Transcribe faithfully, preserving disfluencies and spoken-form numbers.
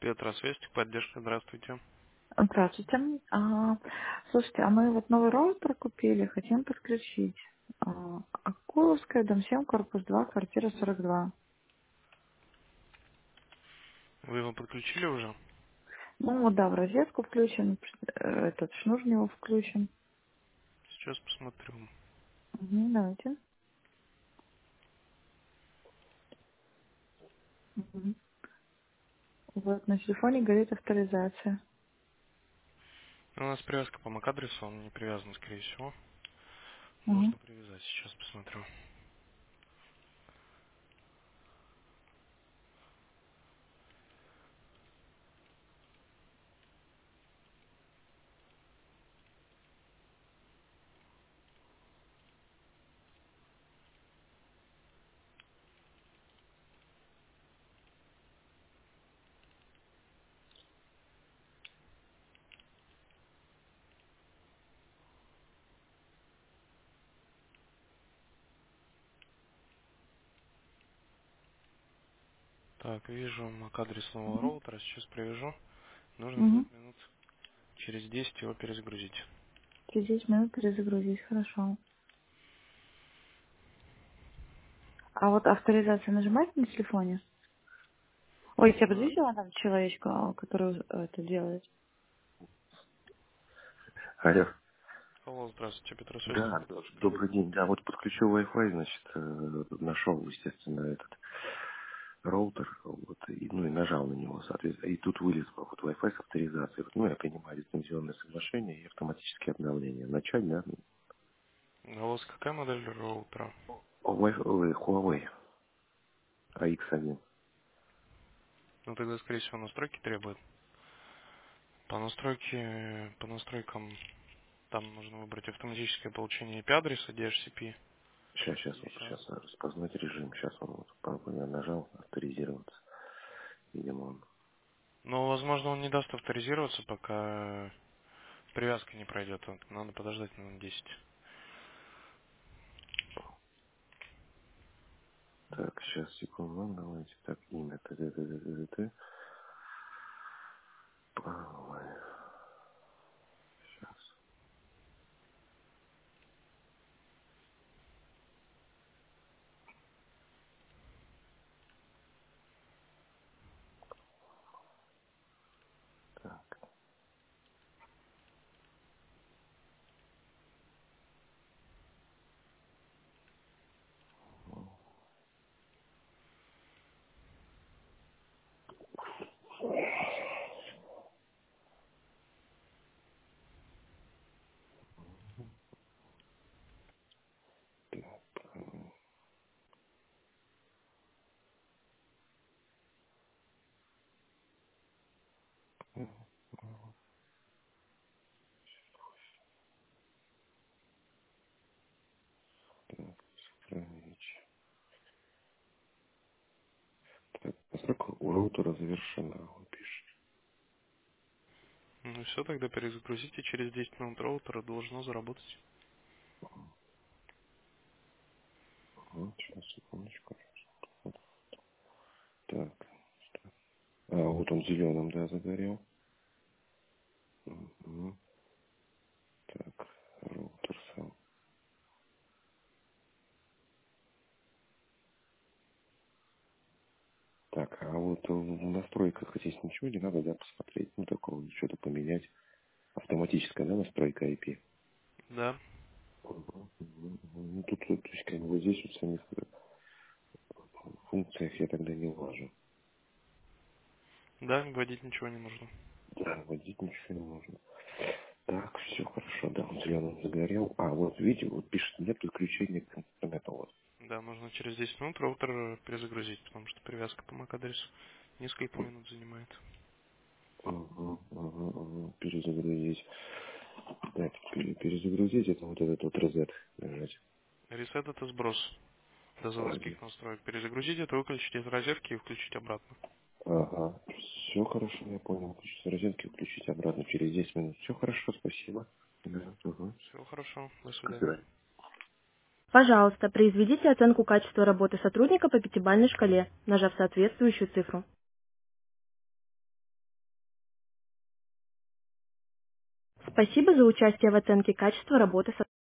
Петросвестик, поддержка, здравствуйте. Здравствуйте. А, слушайте, а мы вот новый роутер купили, хотим подключить. А, Акуловская, дом семь, корпус два, квартира сорок два. Вы его подключили уже? Ну вот да, в розетку включен, э, этот шнур в него включен. Сейчас посмотрю. Мгм, давайте. Мгм. Вот на телефоне горит авторизация. У нас привязка по MAC-адресу, он не привязан, скорее всего. Мгм, Можно привязать, сейчас посмотрю. Так, вижу MAC-адрес нового мгм, роутера, сейчас привяжу. Нужно мгм. будет минут через десять его перезагрузить. Через десять минут перезагрузить, хорошо. А вот авторизация нажимать на телефоне? Ой, я На... подвесила там человечку, а, который э, это делает. Алло. Алло, здравствуйте, Петросвестик, Да, д- поддержка. добрый день. Да, вот подключил Wi-Fi, значит, э, нашел, естественно, этот роутер, вот, и, ну и нажал на него, соответственно, и тут вылез вот Wi-Fi с авторизацией. Вот, ну, я понимаю, лицензионное соглашение и автоматические обновления. Начать, да? А у вас какая модель роутера? О, Wi- ой, Huawei A X один. Ну, тогда, скорее всего, настройки требует. По настройке, по настройкам там нужно выбрать автоматическое получение I P-адреса D H C P. Сейчас, сейчас, И вот, все. сейчас распознать режим. Сейчас он вот, по- я нажал авторизироваться. Видимо, он. Но, возможно, он не даст авторизироваться, пока привязка не пройдет. Надо подождать минут десять. Так, сейчас, секунду, давайте. Так, имя. Т Т Т Т Т Т. Ой, сейчас. Так. Так, сохранить. Так, настройка у роутера завершена, он пишет. Ну все, тогда перезагрузите. Через десять минут роутера должно заработать. Вот, сейчас, секундочку. Так, а, вот он зеленым, да, загорел. Мгм. Так, роутер сам. Так, а вот в настройках здесь ничего не надо, да, посмотреть, ну, такого, что-то поменять. Автоматическая, да, настройка I P. Да. Мгм, мгм, мгм. Ну, тут, вот, то есть, как бы, вот здесь вот в самих э, функциях я тогда не влажу. Да, вводить ничего не нужно. Да, вводить ничего не нужно. Так, все хорошо, да, он зеленым загорел. А, вот видите, вот пишет, нет подключения к интернету. Вот. Да, нужно через десять минут роутер перезагрузить, потому что привязка по MAC-адресу несколько минут занимает. Угу, угу, угу. Перезагрузить. Так, пере- перезагрузить, это вот этот вот розет нажать. Ресет это сброс до Розет. заводских настроек. Перезагрузить это выключить из розетки и включить обратно. Ага, все хорошо, я понял. Включить с розетки, включить обратно через десять минут. Все хорошо, спасибо. Да, угу. Все хорошо, до До свидания. свидания. Пожалуйста, произведите оценку качества работы сотрудника по пятибалльной шкале, нажав соответствующую цифру. Спасибо за участие в оценке качества работы